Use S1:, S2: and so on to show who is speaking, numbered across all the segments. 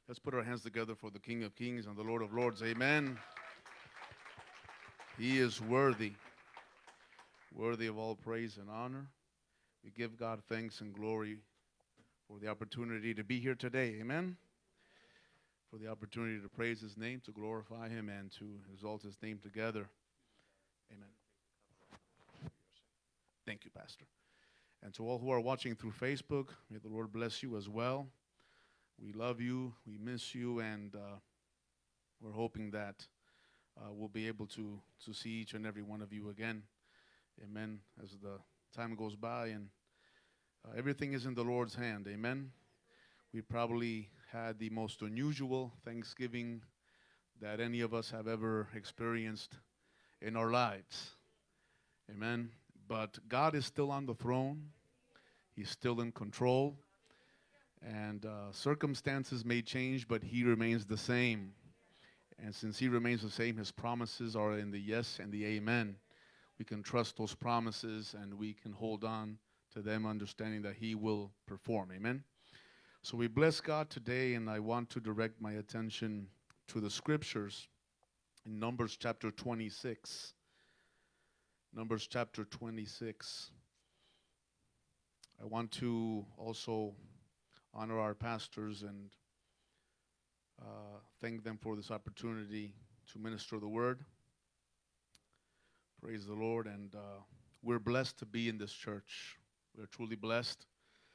S1: Let's put our hands together for the King of Kings and the Lord of Lords. Amen. He is worthy, worthy of all praise and honor. We give God thanks and glory for the opportunity to be here today. Amen. For the opportunity to praise His name, to glorify Him, and to exalt His name together. Amen. Thank you, Pastor. And to all who are watching through Facebook, may the Lord bless you as well. We love you, we miss you, and we're hoping that we'll be able to see each and every one of you again. Amen. As the time goes by, and everything is in the Lord's hand. Amen. We probably had the most unusual Thanksgiving that any of us have ever experienced in our lives. Amen. But God is still on the throne. He's still in control. And circumstances may change, but He remains the same. And since He remains the same, His promises are in the yes and the amen. We can trust those promises and we can hold on to them, understanding that He will perform. Amen. So we bless God today, and I want to direct my attention to the scriptures in Numbers chapter 26. Numbers chapter 26. I want to also honor our pastors and thank them for this opportunity to minister the word. Praise the Lord. And we're blessed to be in this church. We're truly blessed.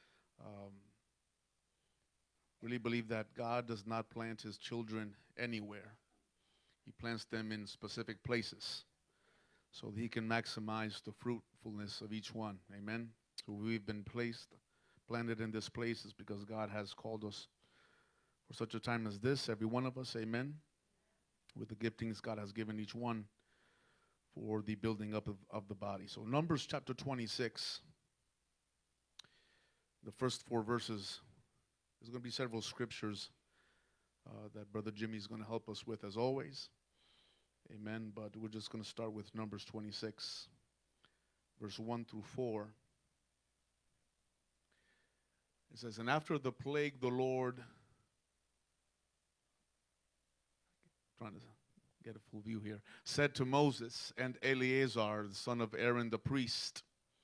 S1: Really believe that God does not plant His children anywhere. He plants them in specific places so that He can maximize the fruitfulness of each one. Amen. So we've been planted in this place is because God has called us for such a time as this, every one of us. Amen. With the giftings God has given each one for the building up of the body. So Numbers chapter 26, the first 4 verses. There's going to be several scriptures that Brother Jimmy is going to help us with, as always. Amen. But we're just going to start with Numbers 26, verse 1 through 4. It says, "And after the plague, the Lord," trying to get a full view here, "said to Moses and Eleazar, the son of Aaron the priest,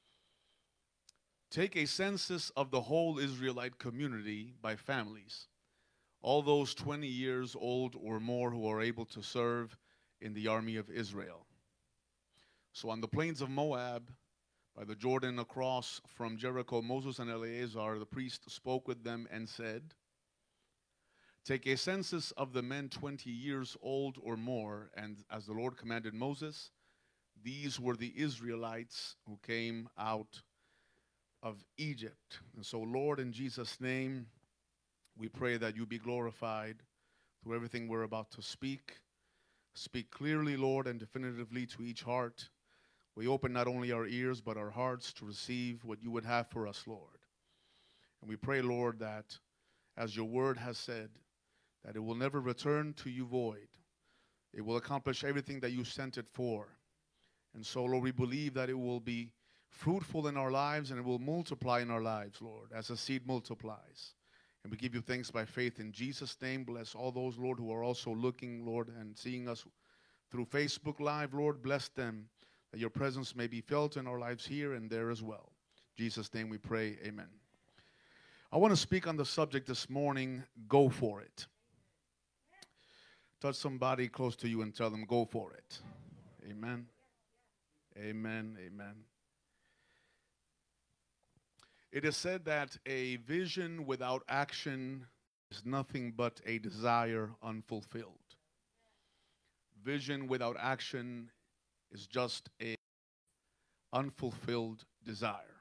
S1: take a census of the whole Israelite community by families, all those 20 years old or more who are able to serve in the army of Israel." So on the plains of Moab, by the Jordan across from Jericho, Moses and Eleazar the priest spoke with them and said, "Take a census of the men 20 years old or more." And as the Lord commanded Moses, these were the Israelites who came out of Egypt. And so, Lord, in Jesus' name, we pray that You be glorified through everything we're about to speak. Speak clearly, Lord, and definitively to each heart. We open not only our ears, but our hearts to receive what You would have for us, Lord. And we pray, Lord, that as Your word has said, that it will never return to You void. It will accomplish everything that You sent it for. And so, Lord, we believe that it will be fruitful in our lives, and it will multiply in our lives, Lord, as a seed multiplies. And we give You thanks by faith in Jesus' name. Bless all those, Lord, who are also looking, Lord, and seeing us through Facebook Live. Lord, bless them, that Your presence may be felt in our lives here and there as well. In Jesus' name we pray, amen. I want to speak on the subject this morning, go for it. Touch somebody close to you and tell them, go for it. Amen. Amen. Amen. It is said that a vision without action is nothing but a desire unfulfilled. Vision without action is just a unfulfilled desire.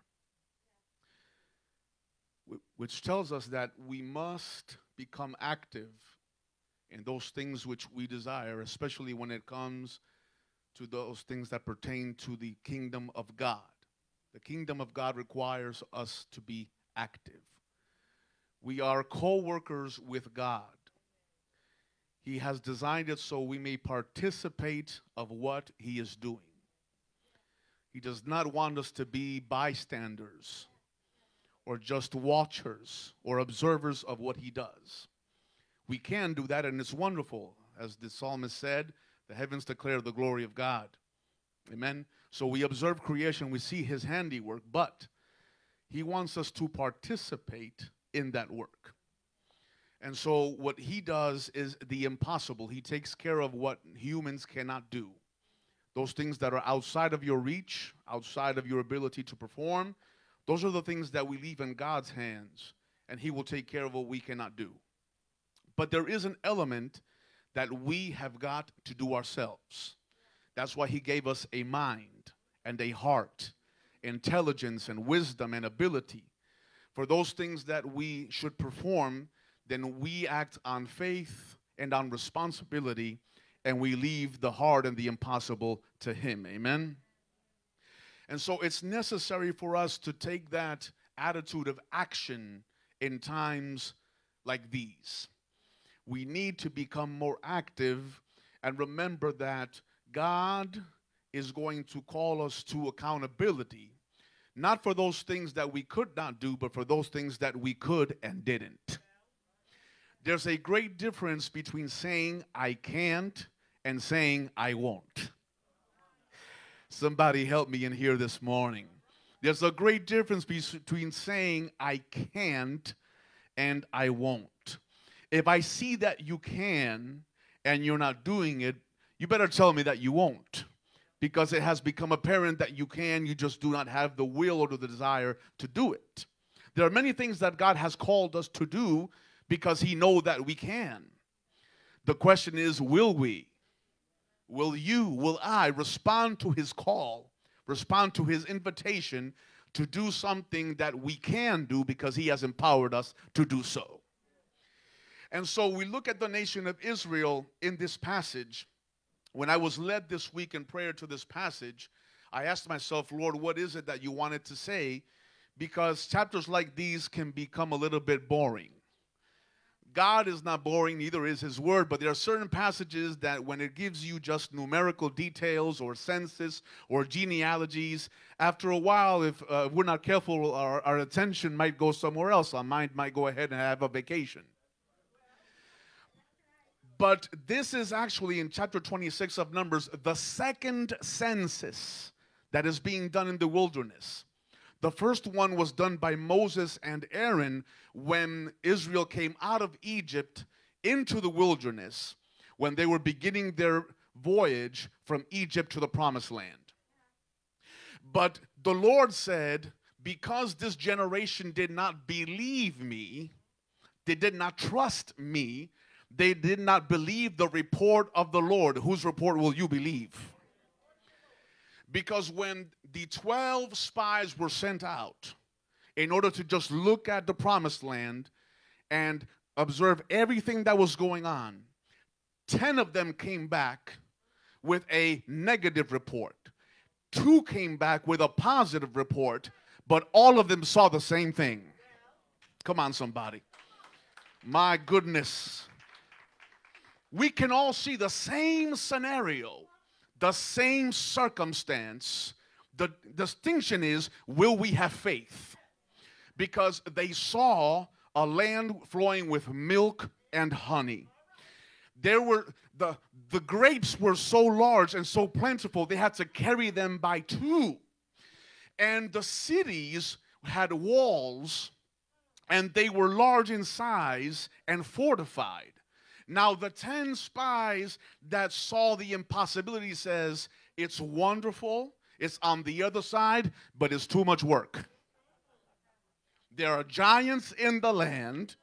S1: Which tells us that we must become active in those things which we desire, especially when it comes to those things that pertain to the kingdom of God. The kingdom of God requires us to be active. We are co-workers with God. He has designed it so we may participate of what He is doing. He does not want us to be bystanders or just watchers or observers of what He does. We can do that, and it's wonderful. As the psalmist said, the heavens declare the glory of God. Amen. So we observe creation, we see his handiwork, but he wants us to participate in that work. And so what he does is the impossible. He takes care of what humans cannot do. Those things that are outside of your reach, outside of your ability to perform, those are the things that we leave in God's hands, and he will take care of what we cannot do. But there is an element that we have got to do ourselves. That's why he gave us a mind and a heart, intelligence and wisdom and ability. For those things that we should perform, then we act on faith and on responsibility, and we leave the hard and the impossible to him. Amen? And so it's necessary for us to take that attitude of action in times like these. We need to become more active and remember that God is going to call us to accountability, not for those things that we could not do, but for those things that we could and didn't. There's a great difference between saying I can't and saying I won't. Somebody help me in here this morning. There's a great difference between saying I can't and I won't. If I see that you can and you're not doing it, you better tell me that you won't, because it has become apparent that you can, you just do not have the will or the desire to do it. There are many things that God has called us to do because he knows that we can. The question is, will we? Will you, will I respond to his call, respond to his invitation to do something that we can do because he has empowered us to do so? And so we look at the nation of Israel in this passage. When I was led this week in prayer to this passage, I asked myself, Lord, what is it that you wanted to say? Because chapters like these can become a little bit boring. God is not boring, neither is his word, but there are certain passages that when it gives you just numerical details or census or genealogies, after a while, if we're not careful, our attention might go somewhere else. Our mind might go ahead and have a vacation. But this is actually in chapter 26 of Numbers, the second census that is being done in the wilderness. The first one was done by Moses and Aaron when Israel came out of Egypt into the wilderness, when they were beginning their voyage from Egypt to the promised land. But the Lord said, because this generation did not believe me, they did not trust me, they did not believe the report of the Lord. Whose report will you believe? Because when the 12 spies were sent out in order to just look at the promised land and observe everything that was going on, 10 of them came back with a negative report. 2 came back with a positive report, but all of them saw the same thing. Come on, somebody. My goodness. We can all see the same scenario, the same circumstance. The distinction is, will we have faith? Because they saw a land flowing with milk and honey. There were the grapes were so large and so plentiful, they had to carry them by 2. And the cities had walls, and they were large in size and fortified. Now, the 10 spies that saw the impossibility says, it's wonderful, it's on the other side, but it's too much work. There are giants in the land.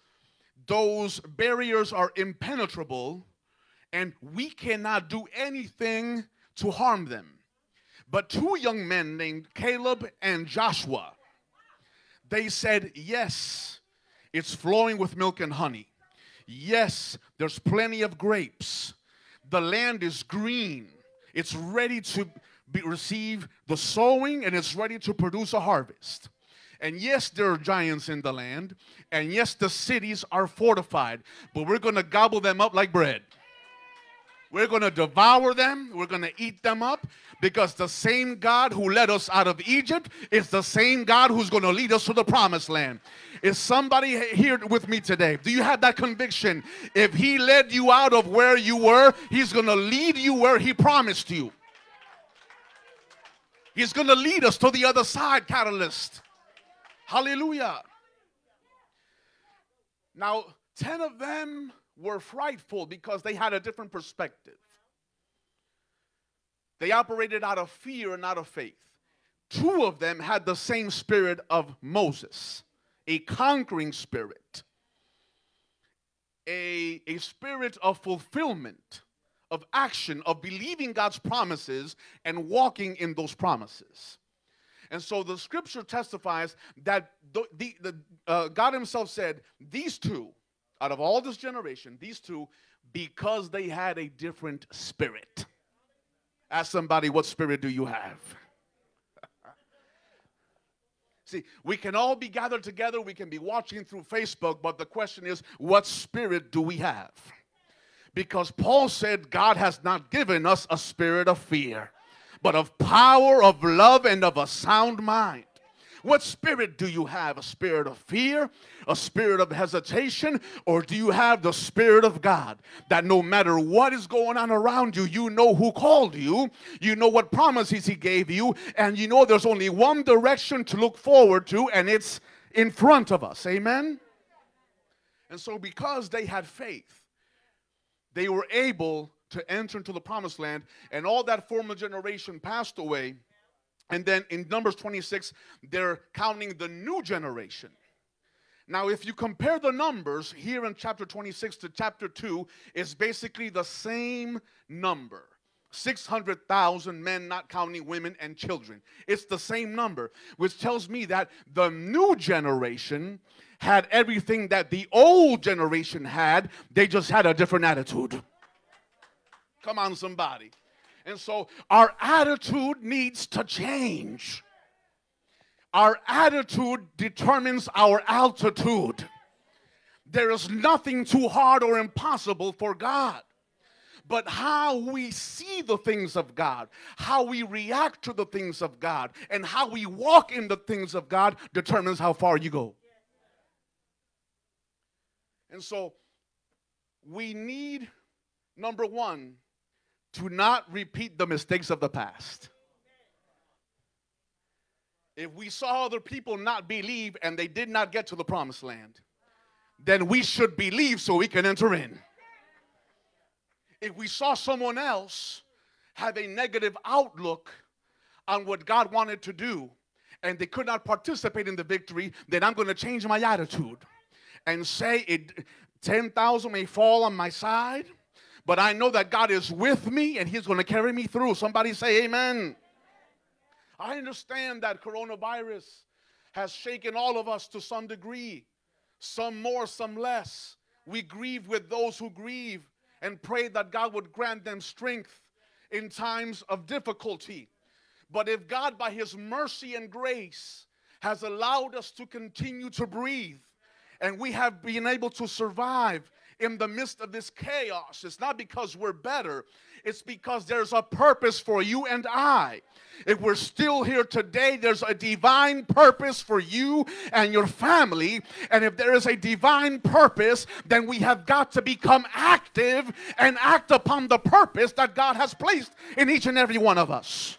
S1: Those barriers are impenetrable, and we cannot do anything to harm them. But 2 young men named Caleb and Joshua, they said, yes, it's flowing with milk and honey. Yes, there's plenty of grapes. The land is green. It's ready to receive the sowing, and it's ready to produce a harvest. And yes, there are giants in the land. And yes, the cities are fortified. But we're going to gobble them up like bread. We're going to devour them. We're going to eat them up, because the same God who led us out of Egypt is the same God who's going to lead us to the promised land. Is somebody here with me today? Do you have that conviction? If he led you out of where you were, he's going to lead you where he promised you. He's going to lead us to the other side, Catalyst. Hallelujah. Now, 10 of them were frightful because they had a different perspective. They operated out of fear and out of faith. 2 of them had the same spirit of Moses, a conquering spirit, a spirit of fulfillment, of action, of believing God's promises and walking in those promises. And so the scripture testifies that God himself said, these 2, out of all this generation, these 2, because they had a different spirit. Ask somebody, what spirit do you have? See, we can all be gathered together, we can be watching through Facebook, but the question is, what spirit do we have? Because Paul said God has not given us a spirit of fear, but of power, of love, and of a sound mind. What spirit do you have? A spirit of fear? A spirit of hesitation? Or do you have the Spirit of God, that no matter what is going on around you, you know who called you, you know what promises he gave you, and you know there's only one direction to look forward to, and it's in front of us. Amen? And so because they had faith, they were able to enter into the promised land, and all that former generation passed away. And then in Numbers 26, they're counting the new generation. Now, if you compare the numbers here in chapter 26 to chapter 2, it's basically the same number. 600,000 men, not counting women and children. It's the same number, which tells me that the new generation had everything that the old generation had. They just had a different attitude. Come on, somebody. And so our attitude needs to change. Our attitude determines our altitude. There is nothing too hard or impossible for God. But how we see the things of God, how we react to the things of God, and how we walk in the things of God determines how far you go. And so we need, number one, to not repeat the mistakes of the past. If we saw other people not believe and they did not get to the promised land, then we should believe so we can enter in. If we saw someone else have a negative outlook on what God wanted to do and they could not participate in the victory, then I'm going to change my attitude and say 10,000 may fall on my side, but I know that God is with me and he's going to carry me through. Somebody say amen. I understand that coronavirus has shaken all of us to some degree. Some more, some less. We grieve with those who grieve and pray that God would grant them strength in times of difficulty. But if God, by his mercy and grace, has allowed us to continue to breathe, and we have been able to survive in the midst of this chaos, it's not because we're better, it's because there's a purpose for you and I. If we're still here today, there's a divine purpose for you and your family. And if there is a divine purpose, then we have got to become active and act upon the purpose that God has placed in each and every one of us.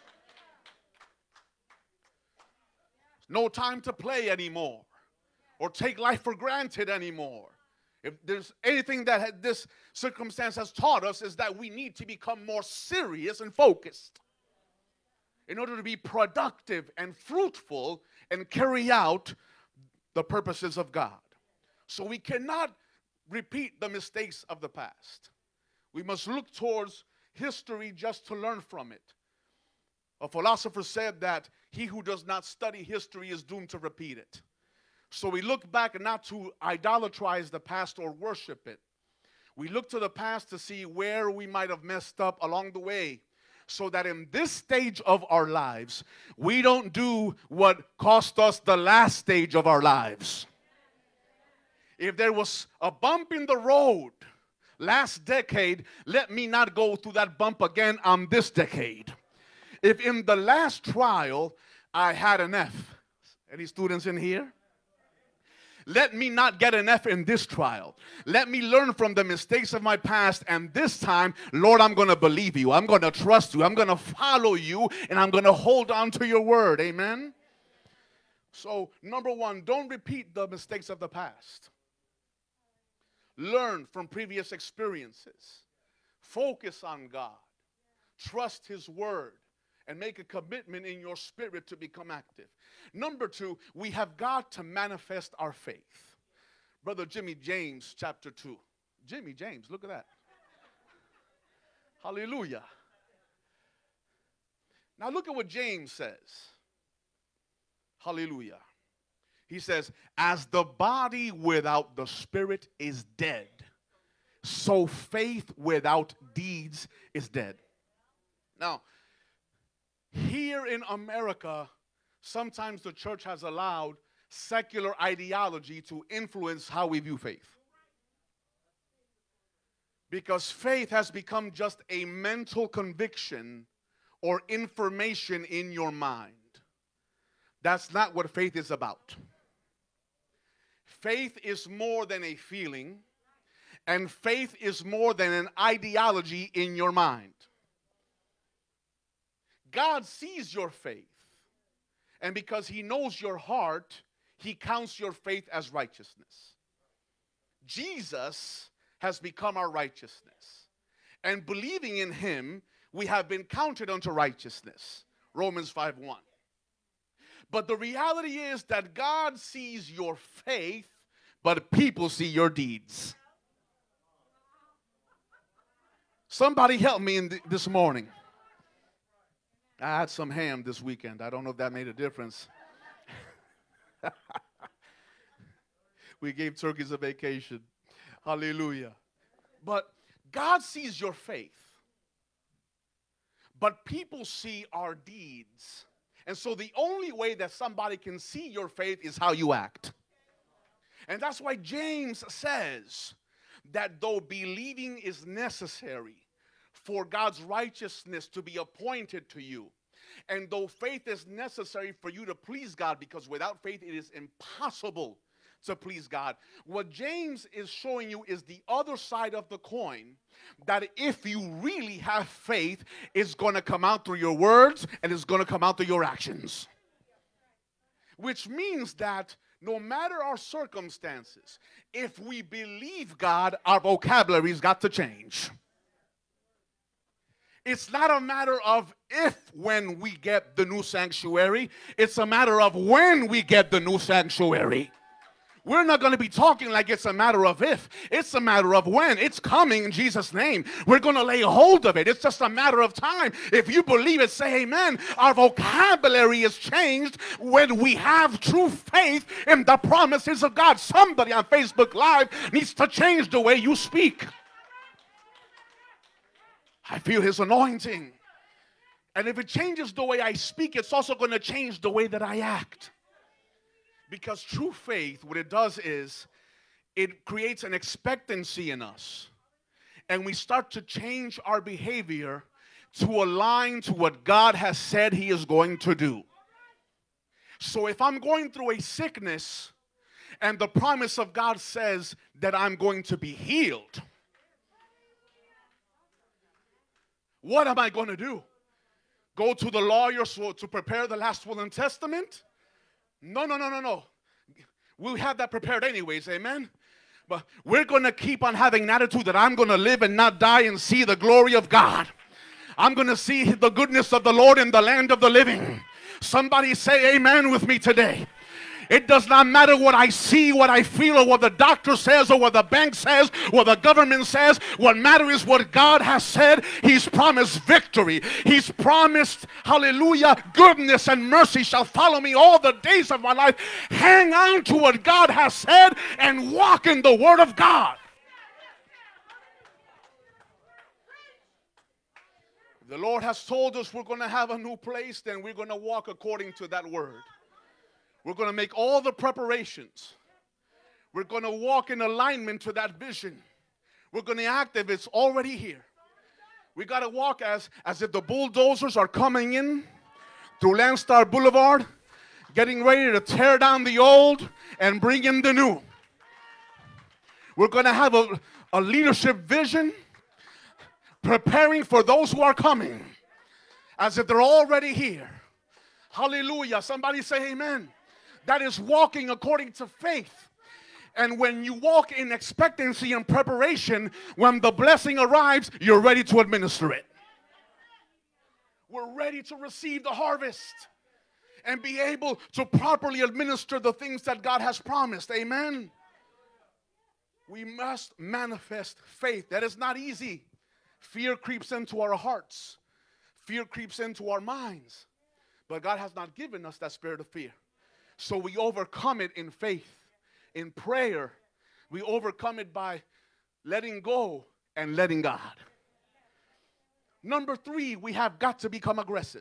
S1: No time to play anymore or take life for granted anymore. If there's anything that this circumstance has taught us, is that we need to become more serious and focused in order to be productive and fruitful and carry out the purposes of God. So we cannot repeat the mistakes of the past. We must look towards history just to learn from it. A philosopher said that he who does not study history is doomed to repeat it. So we look back not to idolatrize the past or worship it. We look to the past to see where we might have messed up along the way, so that in this stage of our lives, we don't do what cost us the last stage of our lives. If there was a bump in the road, last decade, let me not go through that bump again on this decade. If in the last trial I had an F, any students in here? Let me not get an F in this trial. Let me learn from the mistakes of my past, and this time, Lord, I'm going to believe you. I'm going to trust you. I'm going to follow you, and I'm going to hold on to your word. Amen? So, number one, don't repeat the mistakes of the past. Learn from previous experiences. Focus on God. Trust his word. And make a commitment in your spirit to become active. Number two, we have got to manifest our faith. Brother Jimmy James, chapter 2. Jimmy James, look at that. Hallelujah. Now look at what James says. Hallelujah. He says, as the body without the spirit is dead, so faith without deeds is dead. Now, here in America, sometimes the church has allowed secular ideology to influence how we view faith. Because faith has become just a mental conviction or information in your mind. That's not what faith is about. Faith is more than a feeling, and faith is more than an ideology in your mind. God sees your faith, and because he knows your heart, he counts your faith as righteousness. Jesus has become our righteousness, and believing in him, we have been counted unto righteousness. Romans 5:1. But the reality is that God sees your faith, but people see your deeds. Somebody help me this morning. I had some ham this weekend. I don't know if that made a difference. We gave turkeys a vacation. Hallelujah. But God sees your faith. But people see our deeds. And so the only way that somebody can see your faith is how you act. And that's why James says that though believing is necessary for God's righteousness to be appointed to you, and though faith is necessary for you to please God, because without faith it is impossible to please God, what James is showing you is the other side of the coin, that if you really have faith, it's going to come out through your words and it's going to come out through your actions. Which means that no matter our circumstances, if we believe God, our vocabulary's got to change. It's not a matter of if when we get the new sanctuary. It's a matter of when we get the new sanctuary. We're not going to be talking like it's a matter of if. It's a matter of when. It's coming in Jesus' name. We're going to lay hold of it. It's just a matter of time. If you believe it, say amen. Our vocabulary is changed when we have true faith in the promises of God. Somebody on Facebook Live needs to change the way you speak. I feel his anointing. And if it changes the way I speak, it's also going to change the way that I act. Because true faith, what it does is it creates an expectancy in us. And we start to change our behavior to align to what God has said he is going to do. So if I'm going through a sickness and the promise of God says that I'm going to be healed, what am I going to do? Go to the lawyer to prepare the last will and testament? No. We'll have that prepared anyways, amen? But we're going to keep on having an attitude that I'm going to live and not die and see the glory of God. I'm going to see the goodness of the Lord in the land of the living. Somebody say amen with me today. It does not matter what I see, what I feel, or what the doctor says, or what the bank says, what the government says. What matters is what God has said. He's promised victory. He's promised, hallelujah, goodness and mercy shall follow me all the days of my life. Hang on to what God has said and walk in the word of God. If the Lord has told us we're going to have a new place, then we're going to walk according to that word. We're going to make all the preparations. We're going to walk in alignment to that vision. We're going to act if it's already here. We got to walk as if the bulldozers are coming in through Landstar Boulevard, getting ready to tear down the old and bring in the new. We're going to have a leadership vision, preparing for those who are coming, as if they're already here. Hallelujah. Somebody say amen. That is walking according to faith. And when you walk in expectancy and preparation, when the blessing arrives, you're ready to administer it. We're ready to receive the harvest and be able to properly administer the things that God has promised. Amen. We must manifest faith. That is not easy. Fear creeps into our hearts. Fear creeps into our minds. But God has not given us that spirit of fear. So we overcome it in faith, in prayer. We overcome it by letting go and letting God. Number 3, we have got to become aggressive.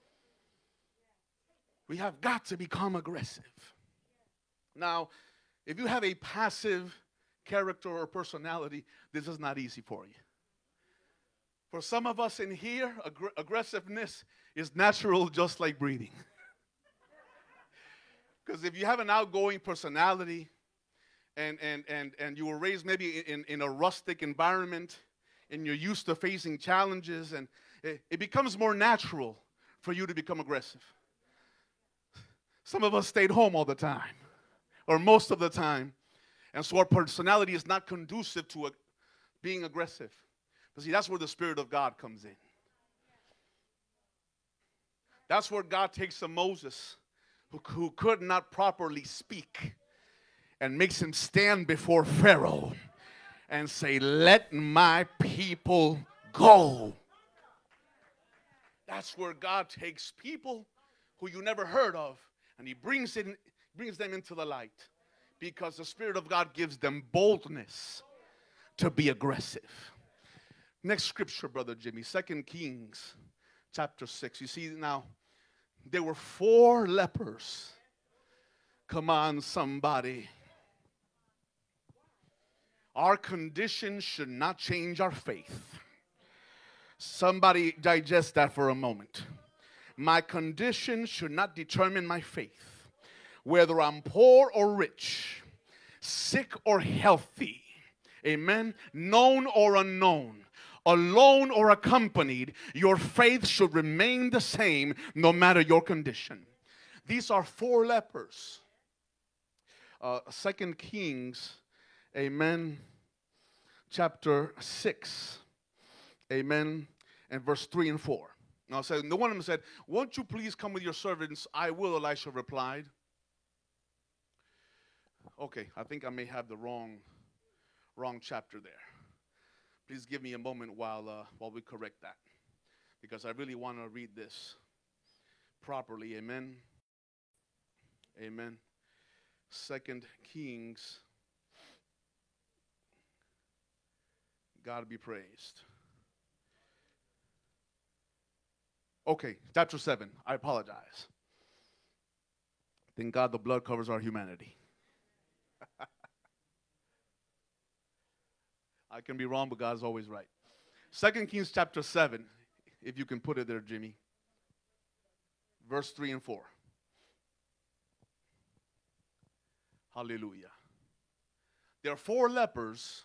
S1: We have got to become aggressive. Now, if you have a passive character or personality, this is not easy for you. For some of us in here, aggressiveness is natural, just like breathing. Because if you have an outgoing personality and you were raised maybe in a rustic environment and you're used to facing challenges, and it becomes more natural for you to become aggressive. Some of us stayed home all the time, or most of the time, and so our personality is not conducive to being aggressive. But see, that's where the Spirit of God comes in. That's where God takes a Moses who could not properly speak and makes him stand before Pharaoh and say, "Let my people go." That's where God takes people who you never heard of, and he brings them into the light, because the Spirit of God gives them boldness to be aggressive. Next scripture, Brother Jimmy, 2 Kings chapter 6. You see now, there were 4 lepers. Come on, somebody. Our condition should not change our faith. Somebody digest that for a moment. My condition should not determine my faith. Whether I'm poor or rich, sick or healthy, amen, known or unknown, alone or accompanied, your faith should remain the same no matter your condition. These are 4 lepers. 2 Kings, amen, chapter 6, amen, and verse 3 and 4. Now, the one of them said, "Won't you please come with your servants?" "I will," Elisha replied. Okay, I think I may have the wrong chapter there. Please give me a moment while we correct that, because I really want to read this properly. Amen. Amen. 2 Kings. God be praised. Okay, chapter 7. I apologize. Thank God the blood covers our humanity. I can be wrong, but God is always right. 2 Kings chapter 7, if you can put it there, Jimmy. Verse 3 and 4. Hallelujah. There are 4 lepers.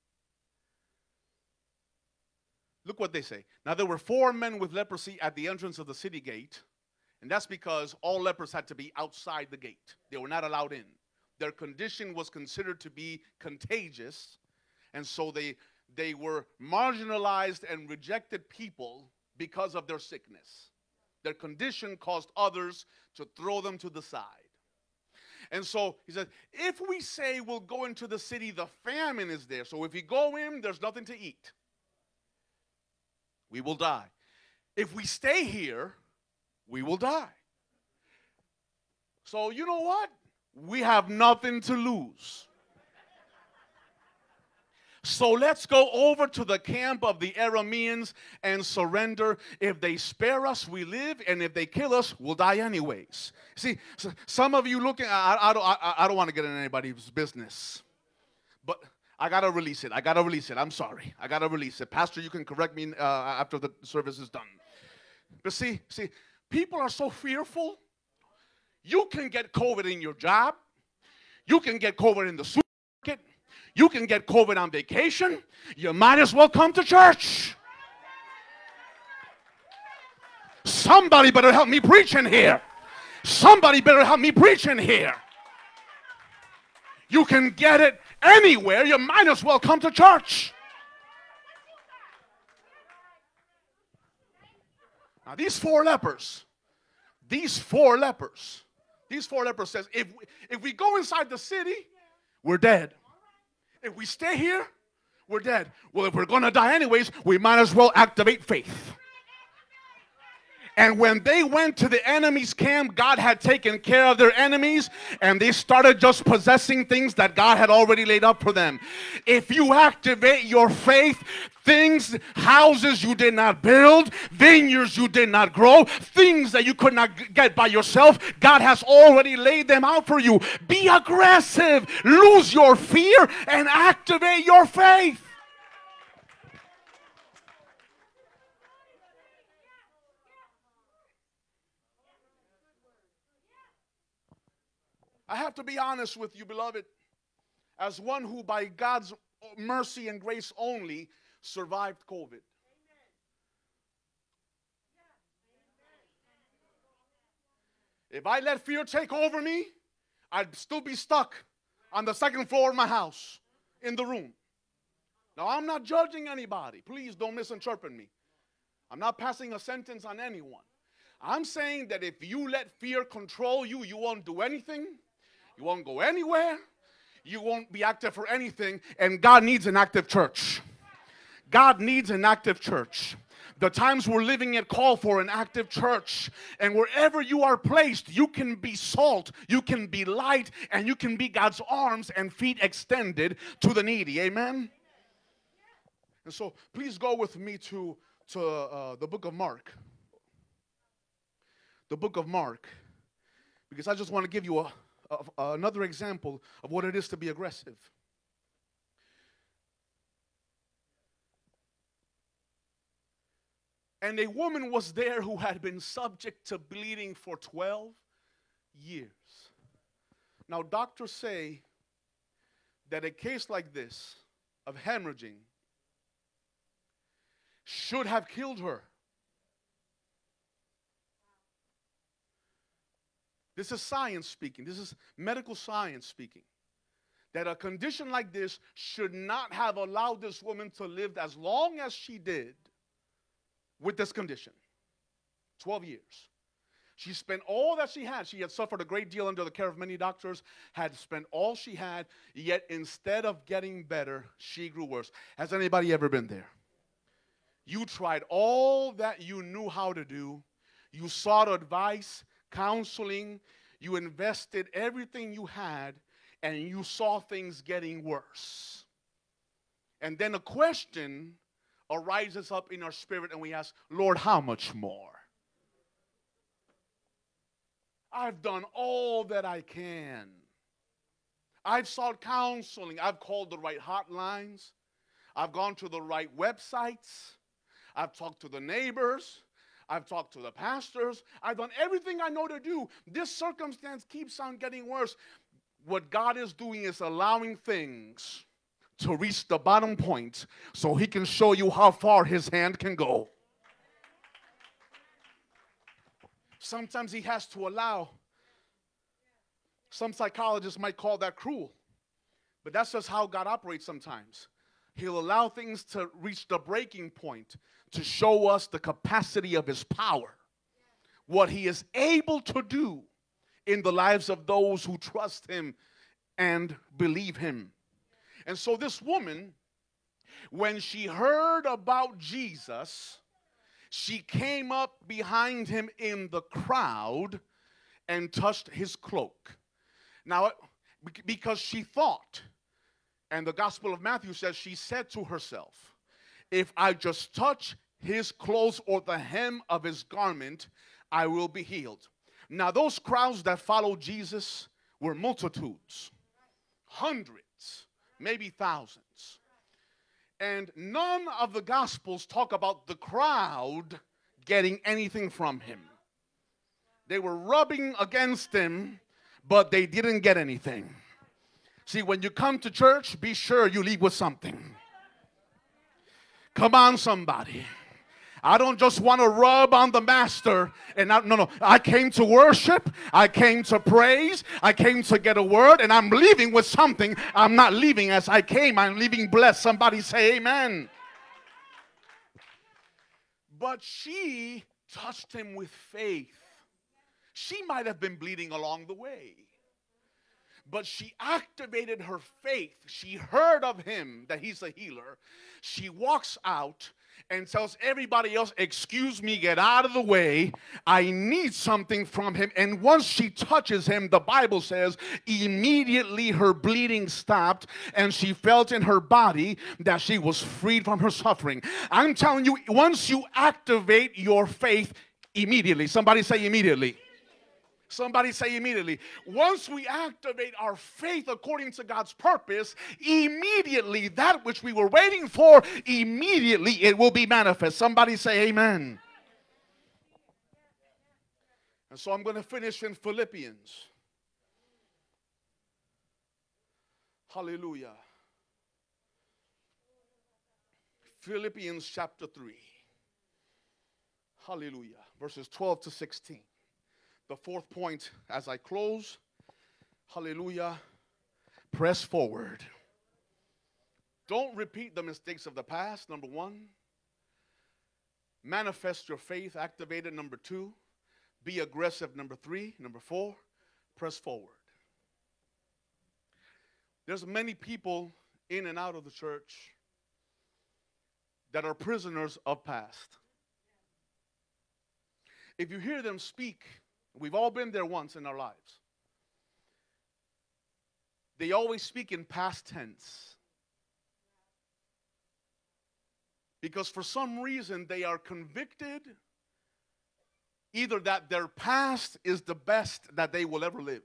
S1: Look what they say. Now there were 4 men with leprosy at the entrance of the city gate, and that's because all lepers had to be outside the gate. They were not allowed in. Their condition was considered to be contagious, and so they were marginalized and rejected people because of their sickness. Their condition caused others to throw them to the side. And so he said, if we say we'll go into the city, the famine is there. So if we go in, there's nothing to eat. We will die. If we stay here, we will die. So you know what? We have nothing to lose. So let's go over to the camp of the Arameans and surrender. If they spare us, we live, and if they kill us, we'll die anyways. See, some of you looking, I don't want to get in anybody's business, but I got to release it. I got to release it. I'm sorry. I got to release it. Pastor, you can correct me after the service is done. But see, people are so fearful. You can get COVID in your job. You can get COVID in the supermarket. You can get COVID on vacation. You might as well come to church. Somebody better help me preach in here. Somebody better help me preach in here. You can get it anywhere. You might as well come to church. Now these four lepers says, if we go inside the city, we're dead. If we stay here, we're dead. Well, if we're going to die anyways, we might as well activate faith. And when they went to the enemy's camp, God had taken care of their enemies, and they started just possessing things that God had already laid up for them. If you activate your faith, things, houses you did not build, vineyards you did not grow, things that you could not get by yourself, God has already laid them out for you. Be aggressive, lose your fear, and activate your faith. I have to be honest with you, beloved, as one who by God's mercy and grace only survived COVID. If I let fear take over me, I'd still be stuck on the second floor of my house in the room. Now, I'm not judging anybody. Please don't misinterpret me. I'm not passing a sentence on anyone. I'm saying that if you let fear control you, you won't do anything. You won't go anywhere. You won't be active for anything. And God needs an active church. God needs an active church. The times we're living in call for an active church. And wherever you are placed, you can be salt, you can be light, and you can be God's arms and feet extended to the needy. Amen? And so please go with me to the book of Mark. The book of Mark. Because I just want to give you another example of what it is to be aggressive. And a woman was there who had been subject to bleeding for 12 years. Now, doctors say that a case like this of hemorrhaging should have killed her. This is science speaking. This is medical science speaking. That a condition like this should not have allowed this woman to live as long as she did with this condition. 12 years. She spent all that she had. She had suffered a great deal under the care of many doctors, had spent all she had, yet instead of getting better, she grew worse. Has anybody ever been there? You tried all that you knew how to do. You sought advice, counseling, you invested everything you had, and you saw things getting worse. And then a question arises up in our spirit, and we ask, Lord, how much more? I've done all that I can. I've sought counseling. I've called the right hotlines. I've gone to the right websites. I've talked to the neighbors. I've talked to the pastors. I've done everything I know to do. This circumstance keeps on getting worse. What God is doing is allowing things to reach the bottom point so He can show you how far His hand can go. Sometimes He has to allow. Some psychologists might call that cruel. But that's just how God operates sometimes. He'll allow things to reach the breaking point to show us the capacity of His power. What He is able to do in the lives of those who trust Him and believe Him. And so this woman, when she heard about Jesus, she came up behind Him in the crowd and touched His cloak. Now, because she thought, and the Gospel of Matthew says, she said to herself, if I just touch His clothes or the hem of His garment, I will be healed. Now, those crowds that followed Jesus were multitudes, hundreds, maybe thousands. And none of the Gospels talk about the crowd getting anything from him. They were rubbing against him, but they didn't get anything. See, when you come to church, be sure you leave with something. Come on, somebody. I don't just want to rub on the master. No. I came to worship. I came to praise. I came to get a word. And I'm leaving with something. I'm not leaving as I came. I'm leaving blessed. Somebody say amen. But she touched him with faith. She might have been bleeding along the way. But she activated her faith. She heard of him, that he's a healer. She walks out and tells everybody else, excuse me, get out of the way. I need something from him. And once she touches him, the Bible says, immediately her bleeding stopped and she felt in her body that she was freed from her suffering. I'm telling you, once you activate your faith, immediately. Somebody say immediately. Somebody say immediately. Once we activate our faith according to God's purpose, immediately that which we were waiting for, immediately it will be manifest. Somebody say amen. And so I'm going to finish in Philippians. Hallelujah. Philippians chapter 3. Hallelujah. Verses 12 to 16. The fourth point as I close, hallelujah, press forward. Don't repeat the mistakes of the past, number one. Manifest your faith, activate it, number two. Be aggressive, number three. Number four, press forward. There's many people in and out of the church that are prisoners of past. If you hear them speak, we've all been there once in our lives. They always speak in past tense. Because for some reason they are convicted either that their past is the best that they will ever live,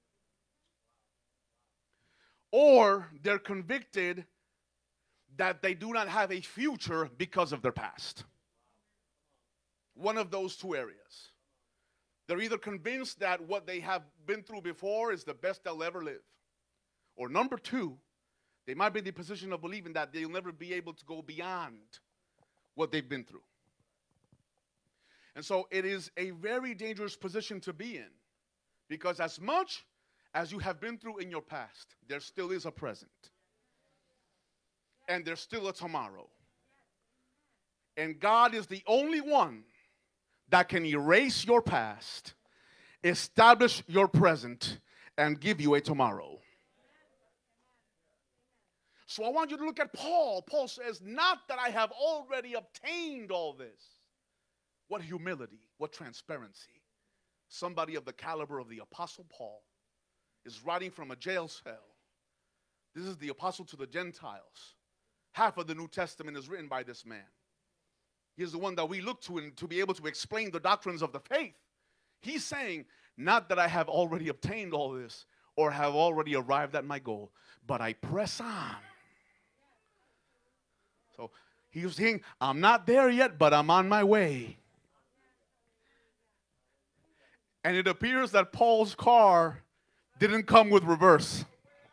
S1: or they're convicted that they do not have a future because of their past. One of those two areas. They're either convinced that what they have been through before is the best they'll ever live. Or number two, they might be in the position of believing that they'll never be able to go beyond what they've been through. And so it is a very dangerous position to be in. Because as much as you have been through in your past, there still is a present. And there's still a tomorrow. And God is the only one that can erase your past, establish your present, and give you a tomorrow. So I want you to look at Paul. Paul says, not that I have already obtained all this. What humility, what transparency. Somebody of the caliber of the Apostle Paul is writing from a jail cell. This is the apostle to the Gentiles. Half of the New Testament is written by this man. He's the one that we look to and to be able to explain the doctrines of the faith. He's saying, not that I have already obtained all this or have already arrived at my goal, but I press on. So he was saying, I'm not there yet, but I'm on my way. And it appears that Paul's car didn't come with reverse.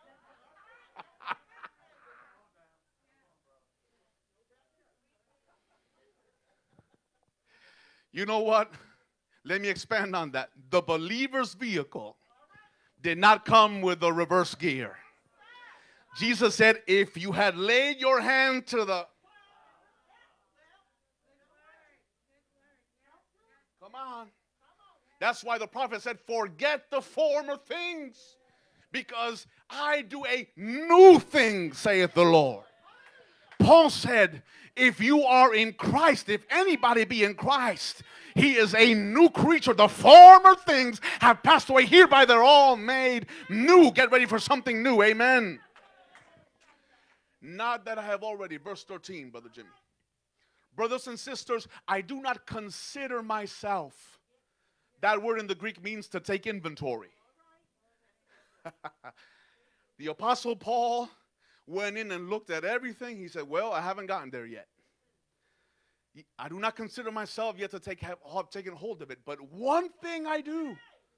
S1: You know what? Let me expand on that. The believer's vehicle did not come with a reverse gear. Jesus said, if you had laid your hand to the... Come on. That's why the prophet said, forget the former things, because I do a new thing, saith the Lord. Paul said, if you are in Christ, if anybody be in Christ, he is a new creature. The former things have passed away. Hereby they're all made new. Get ready for something new. Amen. Not that I have already. Verse 13, Brother Jimmy. Brothers and sisters, I do not consider myself. That word in the Greek means to take inventory. The Apostle Paul went in and looked at everything. He said, well, I haven't gotten there yet. I do not consider myself yet to have taken hold of it, but one thing I do.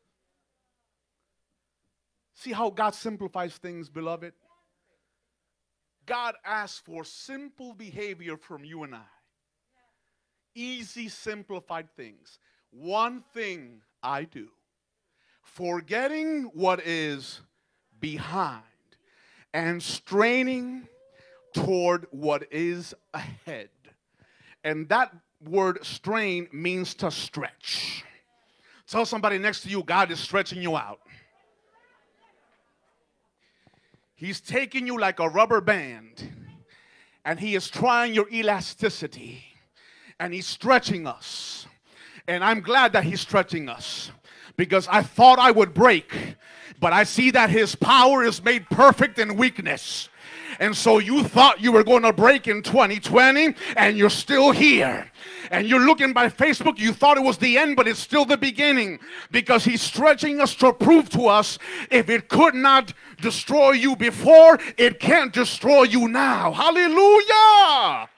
S1: See how God simplifies things, beloved? God asks for simple behavior from you and I. Easy, simplified things. One thing I do. Forgetting what is behind and straining toward what is ahead. And that word strain means to stretch. Tell somebody next to you, God is stretching you out. He's taking you like a rubber band, and he is trying your elasticity, and he's stretching us. And I'm glad that he's stretching us, because I thought I would break, but I see that his power is made perfect in weakness. And so you thought you were going to break in 2020, and you're still here. And you're looking by Facebook, you thought it was the end, but it's still the beginning. Because he's stretching us to prove to us, if it could not destroy you before, it can't destroy you now. Hallelujah!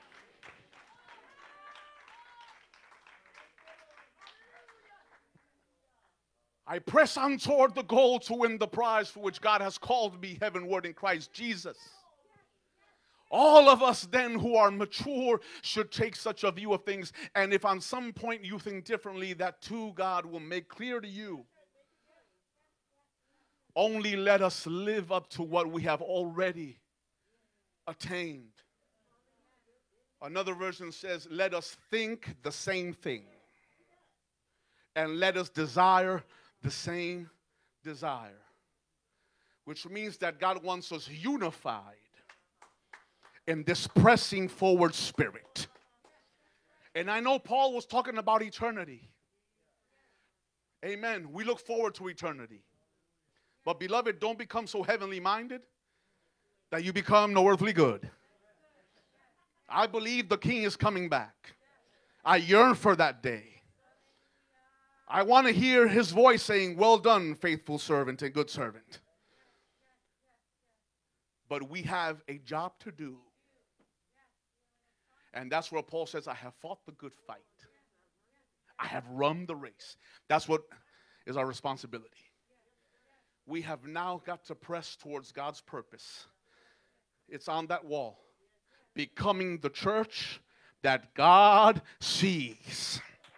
S1: I press on toward the goal to win the prize for which God has called me heavenward in Christ Jesus. All of us then who are mature should take such a view of things. And if on some point you think differently, that too God will make clear to you. Only let us live up to what we have already attained. Another version says, let us think the same thing. And let us desire the same desire. Which means that God wants us unified in this pressing forward spirit. And I know Paul was talking about eternity. Amen. We look forward to eternity. But beloved, don't become so heavenly minded that you become no earthly good. I believe the King is coming back. I yearn for that day. I want to hear his voice saying, well done, faithful servant and good servant. But we have a job to do. And that's where Paul says, I have fought the good fight. I have run the race. That's what is our responsibility. We have now got to press towards God's purpose. It's on that wall. Becoming the church that God sees.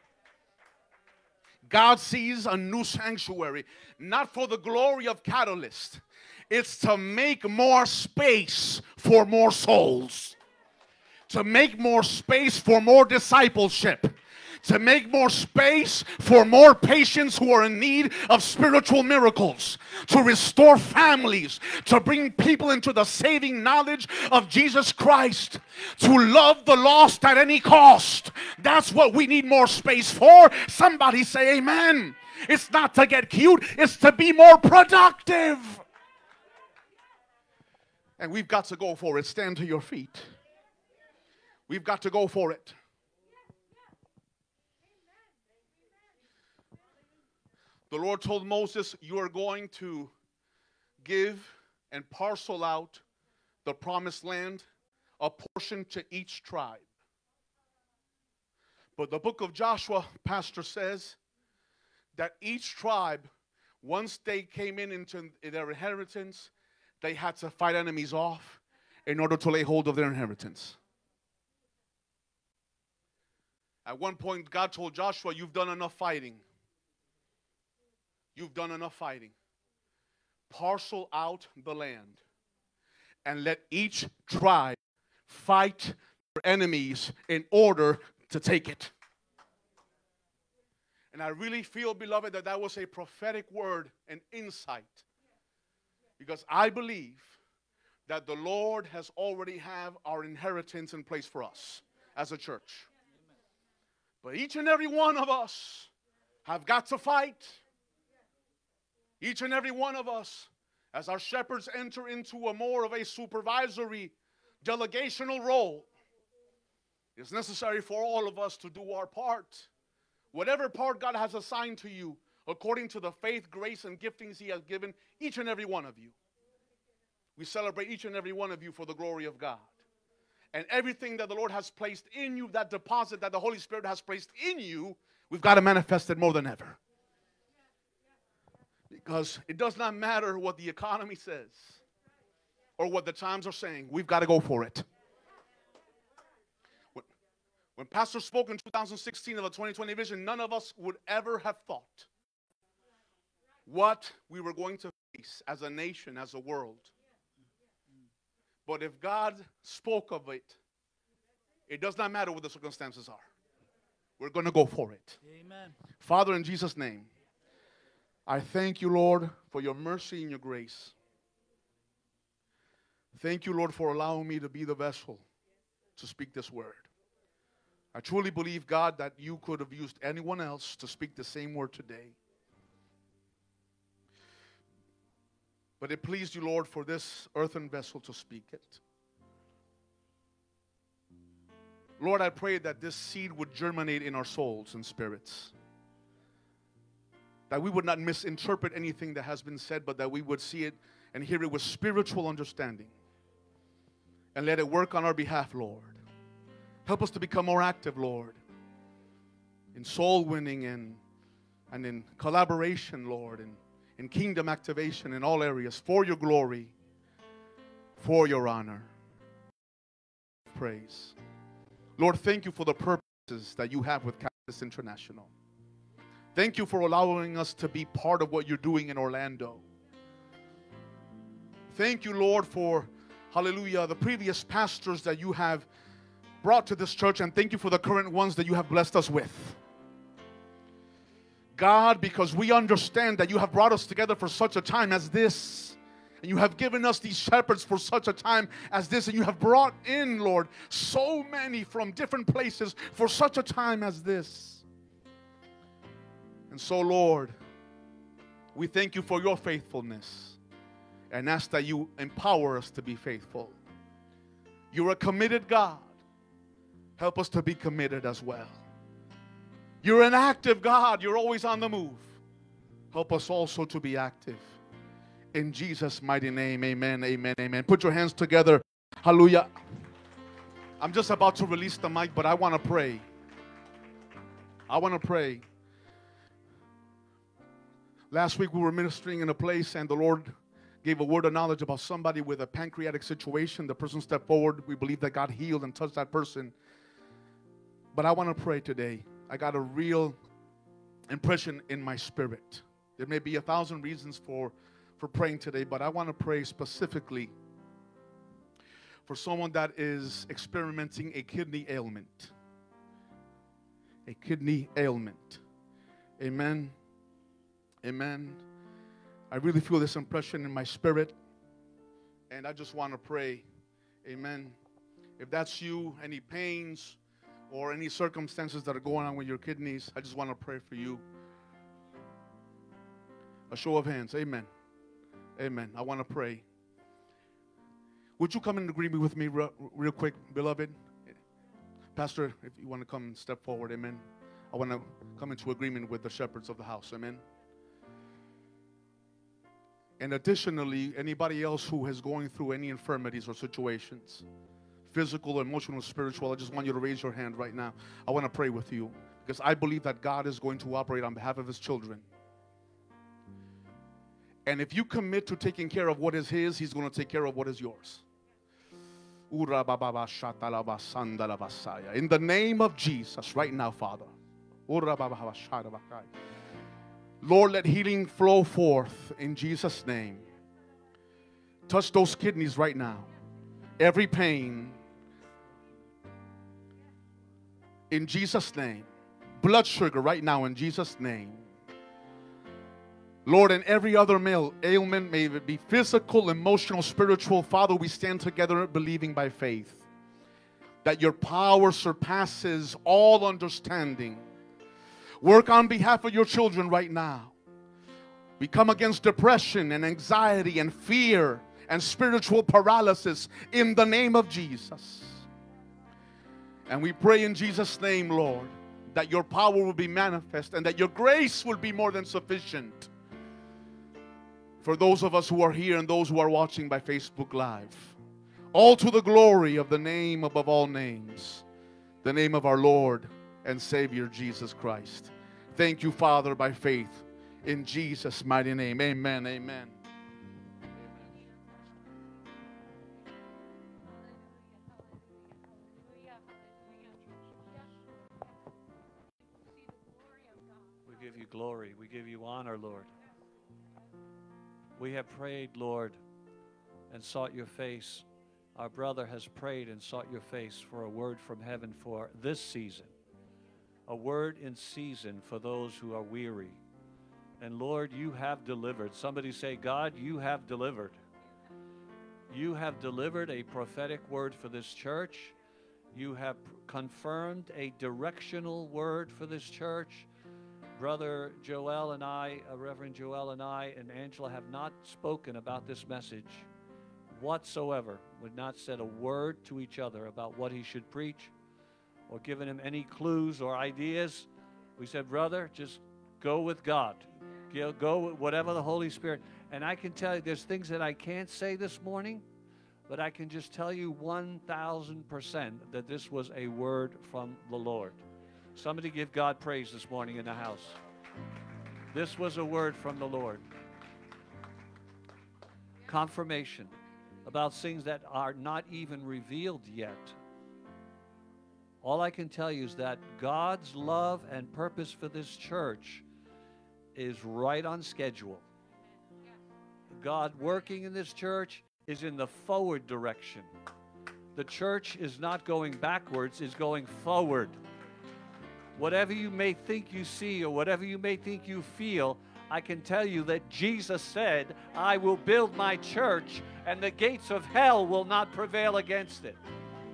S1: God sees a new sanctuary, not for the glory of Catalyst. It's to make more space for more souls. To make more space for more discipleship. To make more space for more patients who are in need of spiritual miracles. To restore families. To bring people into the saving knowledge of Jesus Christ. To love the lost at any cost. That's what we need more space for. Somebody say amen. It's not to get cute. It's to be more productive. And we've got to go for it. Stand to your feet. We've got to go for it. The Lord told Moses, you are going to give and parcel out the promised land, a portion to each tribe. But the book of Joshua, Pastor says, that each tribe, once they came into their inheritance, they had to fight enemies off in order to lay hold of their inheritance. At one point, God told Joshua, you've done enough fighting. You've done enough fighting. Parcel out the land and let each tribe fight their enemies in order to take it. And I really feel, beloved, that that was a prophetic word and insight. Because I believe that the Lord has already have our inheritance in place for us as a church. But each and every one of us have got to fight. Each and every one of us, as our shepherds enter into a more of a supervisory, delegational role, it's necessary for all of us to do our part. Whatever part God has assigned to you, according to the faith, grace, and giftings He has given each and every one of you. We celebrate each and every one of you for the glory of God. And everything that the Lord has placed in you, that deposit that the Holy Spirit has placed in you, we've got to manifest it more than ever. Because it does not matter what the economy says or what the times are saying. We've got to go for it. When Pastor spoke in 2016 of a 2020 vision, none of us would ever have thought what we were going to face as a nation, as a world. But if God spoke of it, it does not matter what the circumstances are. We're going to go for it.
S2: Amen.
S1: Father, in Jesus' name, I thank you, Lord, for your mercy and your grace. Thank you, Lord, for allowing me to be the vessel to speak this word. I truly believe, God, that you could have used anyone else to speak the same word today. But it pleased you, Lord, for this earthen vessel to speak it. Lord, I pray that this seed would germinate in our souls and spirits. That we would not misinterpret anything that has been said, but that we would see it and hear it with spiritual understanding. And let it work on our behalf, Lord. Help us to become more active, Lord, in soul winning and in collaboration, Lord, and in kingdom activation in all areas for your glory, for your honor. Praise. Lord, thank you for the purposes that you have with Cactus International. Thank you for allowing us to be part of what you're doing in Orlando. Thank you, Lord, for, hallelujah, the previous pastors that you have brought to this church, and thank you for the current ones that you have blessed us with. God, because we understand that you have brought us together for such a time as this, and you have given us these shepherds for such a time as this, and you have brought in, Lord, so many from different places for such a time as this. And so, Lord, we thank you for your faithfulness and ask that you empower us to be faithful. You're a committed God. Help us to be committed as well. You're an active God. You're always on the move. Help us also to be active. In Jesus' mighty name, amen, amen, amen. Put your hands together. Hallelujah. I'm just about to release the mic, but I want to pray. I want to pray. Last week we were ministering in a place and the Lord gave a word of knowledge about somebody with a pancreatic situation. The person stepped forward. We believe that God healed and touched that person. But I want to pray today. I got a real impression in my spirit. There may be 1,000 reasons for praying today, but I want to pray specifically for someone that is experiencing a kidney ailment. A kidney ailment. Amen. Amen. I really feel this impression in my spirit, and I just want to pray. Amen. If that's you, any pains or any circumstances that are going on with your kidneys, I just want to pray for you. A show of hands. Amen. Amen. I want to pray. Would you come in agreement with me real quick, beloved? Pastor, if you want to come and step forward, amen. I want to come into agreement with the shepherds of the house, amen. And additionally, anybody else who is going through any infirmities or situations, physical, emotional, spiritual, I just want you to raise your hand right now. I want to pray with you because I believe that God is going to operate on behalf of his children. And if you commit to taking care of what is his, he's going to take care of what is yours. In the name of Jesus, right now, Father. Lord, let healing flow forth in Jesus' name. Touch those kidneys right now. Every pain. In Jesus' name. Blood sugar right now in Jesus' name. Lord, and every other ailment, may it be physical, emotional, spiritual, Father, we stand together believing by faith that your power surpasses all understanding. Work on behalf of your children right now. We come against depression and anxiety and fear and spiritual paralysis in the name of Jesus. And we pray in Jesus' name, Lord, that your power will be manifest and that your grace will be more than sufficient for those of us who are here and those who are watching by Facebook Live. All to the glory of the name above all names, the name of our Lord and Savior Jesus Christ. Thank you, Father, by faith in Jesus' mighty name. Amen. Amen.
S2: We give you glory. We give you honor, Lord. We have prayed, Lord, and sought your face. Our brother has prayed and sought your face for a word from heaven for this season. A word in season for those who are weary. And Lord, you have delivered. Somebody say, God, you have delivered. You have delivered a prophetic word for this church. You have confirmed a directional word for this church. Brother Joel and I, Reverend Joel and I, and Angela have not spoken about this message whatsoever. We've not said a word to each other about what he should preach or given him any clues or ideas. We said, brother, just go with God. Go with whatever the Holy Spirit. And I can tell you, there's things that I can't say this morning, but I can just tell you 1,000% that this was a word from the Lord. Somebody give God praise this morning in the house. This was a word from the Lord. Confirmation about things that are not even revealed yet. All I can tell you is that God's love and purpose for this church is right on schedule. God working in this church is in the forward direction. The church is not going backwards, it's going forward. Whatever you may think you see or whatever you may think you feel, I can tell you that Jesus said, I will build my church and the gates of hell will not prevail against it.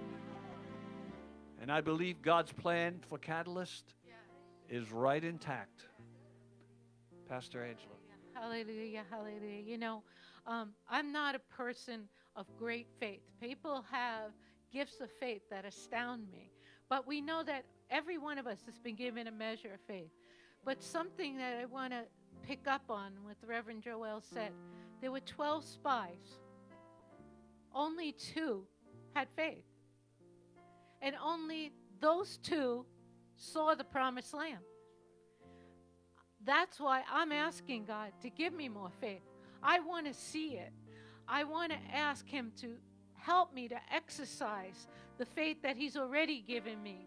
S2: And I believe God's plan for Catalyst is right intact. Pastor Angela.
S3: Hallelujah, hallelujah. You know, I'm not a person of great faith. People have gifts of faith that astound me. But we know that every one of us has been given a measure of faith. But something that I want to pick up on what Reverend Joel said, there were 12 spies. Only 2 had faith. And only those 2 saw the promised land. That's why I'm asking God to give me more faith. I want to see it. I want to ask him to help me to exercise the faith that he's already given me.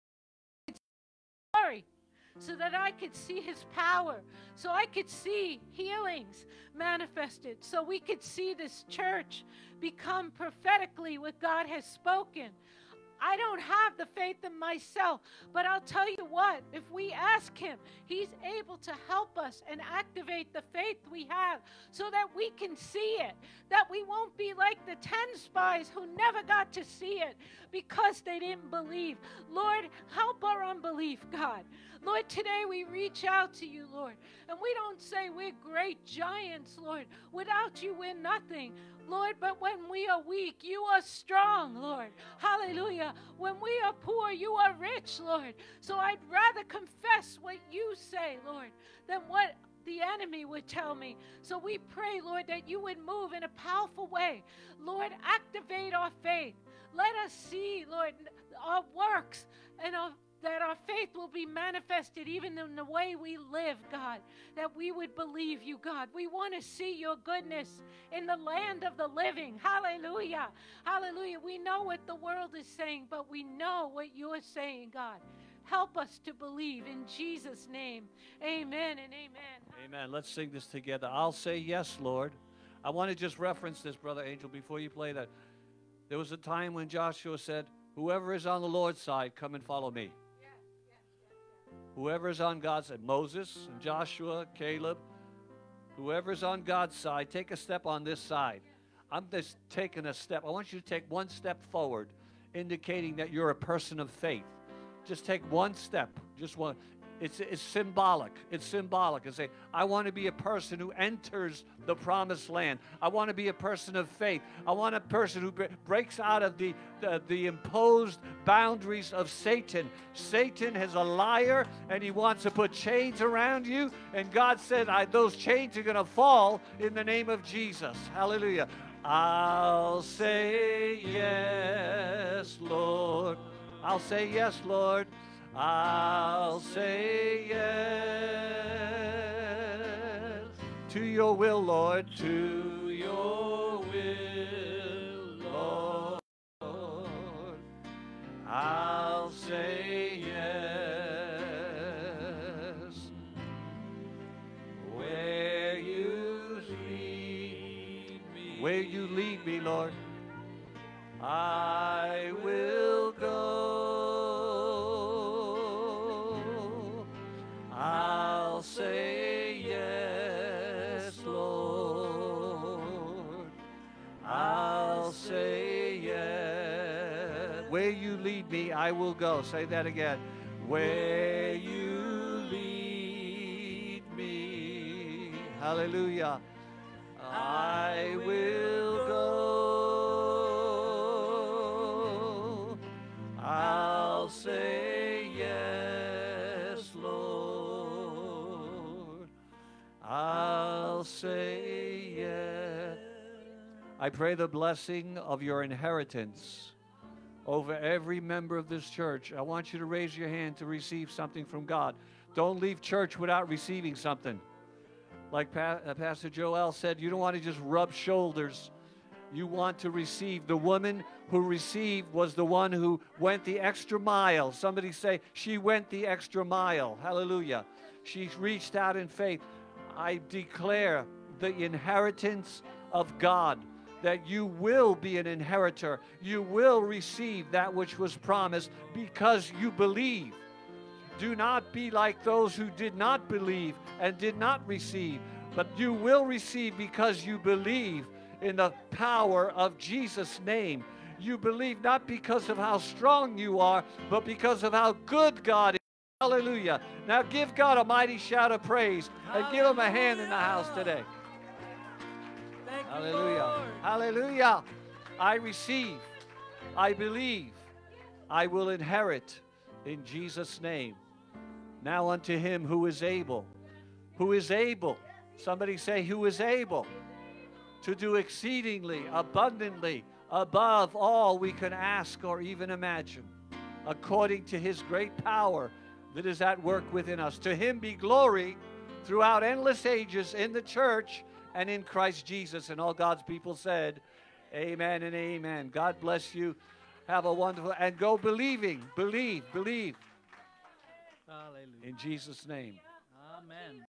S3: So that I could see his power, so I could see healings manifested, so we could see this church become prophetically what God has spoken. I don't have the faith in myself, but I'll tell you what, if we ask him, he's able to help us and activate the faith we have so that we can see it, that we won't be like the 10 spies who never got to see it because they didn't believe. Lord, help our unbelief, God. Lord, today we reach out to you, Lord, and we don't say we're great giants, Lord. Without you, we're nothing. Lord, but when we are weak, you are strong, Lord. Hallelujah. When we are poor, you are rich, Lord. So I'd rather confess what you say, Lord, than what the enemy would tell me. So we pray, Lord, that you would move in a powerful way. Lord, activate our faith. Let us see, Lord, our works and that our faith will be manifested even in the way we live, God, that we would believe you, God. We want to see your goodness in the land of the living. Hallelujah. Hallelujah. We know what the world is saying, but we know what you're saying, God. Help us to believe in Jesus' name. Amen and amen.
S2: Amen. Let's sing this together. I'll say yes, Lord. I want to just reference this, Brother Angel, before you play that. There was a time when Joshua said, whoever is on the Lord's side, come and follow me. Whoever is on God's side, Moses and Joshua, Caleb, whoever is on God's side, take a step on this side. I'm just taking a step. I want you to take one step forward, indicating that you're a person of faith. Just take one step, just one. It's symbolic. It's symbolic. And say, I want to be a person who enters the promised land. I want to be a person of faith. I want a person who breaks out of the imposed boundaries of Satan. Satan is a liar, and he wants to put chains around you. And God said, those chains are going to fall in the name of Jesus. Hallelujah. I'll say yes, Lord. I'll say yes, Lord. I'll say yes to your will, Lord, to your will, Lord. I'll say yes where you lead me, Lord. I will go. I'll say yes, Lord. I'll say yes. Where you lead me, I will go. Say that again. Where you lead me. Hallelujah. I will go. I'll say yes, Lord. I'll say yes. I pray the blessing of your inheritance over every member of this church. I want you to raise your hand to receive something from God. Don't leave church without receiving something. Like Pastor Joel said, you don't want to just rub shoulders. You want to receive. The woman who received was the one who went the extra mile. Somebody say, she went the extra mile. Hallelujah. She reached out in faith. I declare the inheritance of God, that you will be an inheritor. You will receive that which was promised because you believe. Do not be like those who did not believe and did not receive, but you will receive because you believe in the power of Jesus' name. You believe not because of how strong you are, but because of how good God is. Hallelujah. Now give God a mighty shout of praise and give him a hand in the house today. Hallelujah. Hallelujah. I receive. I believe. I will inherit in Jesus' name. Now unto him who is able. Who is able. Somebody say, who is able to do exceedingly, abundantly, above all we can ask or even imagine, according to his great power that is at work within us. To him be glory throughout endless ages in the church and in Christ Jesus. And all God's people said, amen and amen. God bless you. Have a wonderful, and go believing. Believe.
S4: Hallelujah.
S2: In Jesus' name.
S4: Amen.